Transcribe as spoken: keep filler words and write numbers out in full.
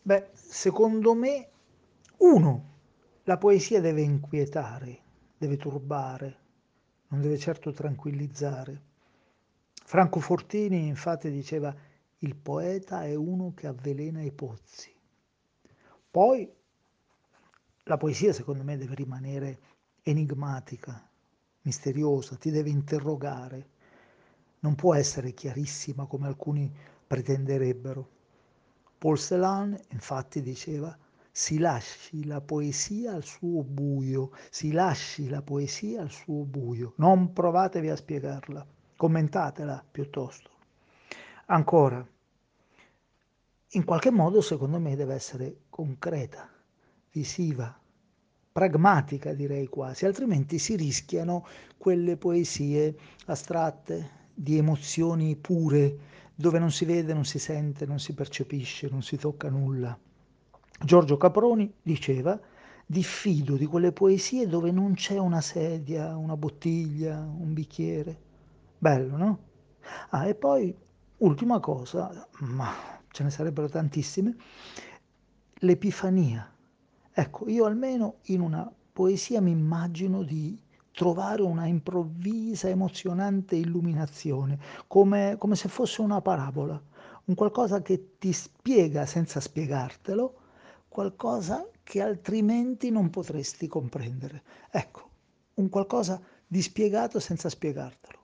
Beh, secondo me, uno, la poesia deve inquietare, deve turbare, non deve certo tranquillizzare. Franco Fortini infatti diceva: "Il poeta è uno che avvelena i pozzi". Poi la poesia secondo me deve rimanere enigmatica, misteriosa, ti deve interrogare. Non può essere chiarissima come alcuni pretenderebbero. Paul Celan infatti diceva: "Si lasci la poesia al suo buio, si lasci la poesia al suo buio, non provatevi a spiegarla, commentatela piuttosto". Ancora, in qualche modo secondo me deve essere concreta, visiva, pragmatica direi quasi, altrimenti si rischiano quelle poesie astratte, di emozioni pure, dove non si vede, non si sente, non si percepisce, non si tocca nulla. Giorgio Caproni diceva: "Diffido di quelle poesie dove non c'è una sedia, una bottiglia, un bicchiere". Bello, no? Ah, e poi ultima cosa, ma ce ne sarebbero tantissime, l'epifania. Ecco, io almeno in una poesia mi immagino di trovare una improvvisa, emozionante illuminazione, come come se fosse una parabola, un qualcosa che ti spiega senza spiegartelo, qualcosa che altrimenti non potresti comprendere. Ecco, un qualcosa di spiegato senza spiegartelo.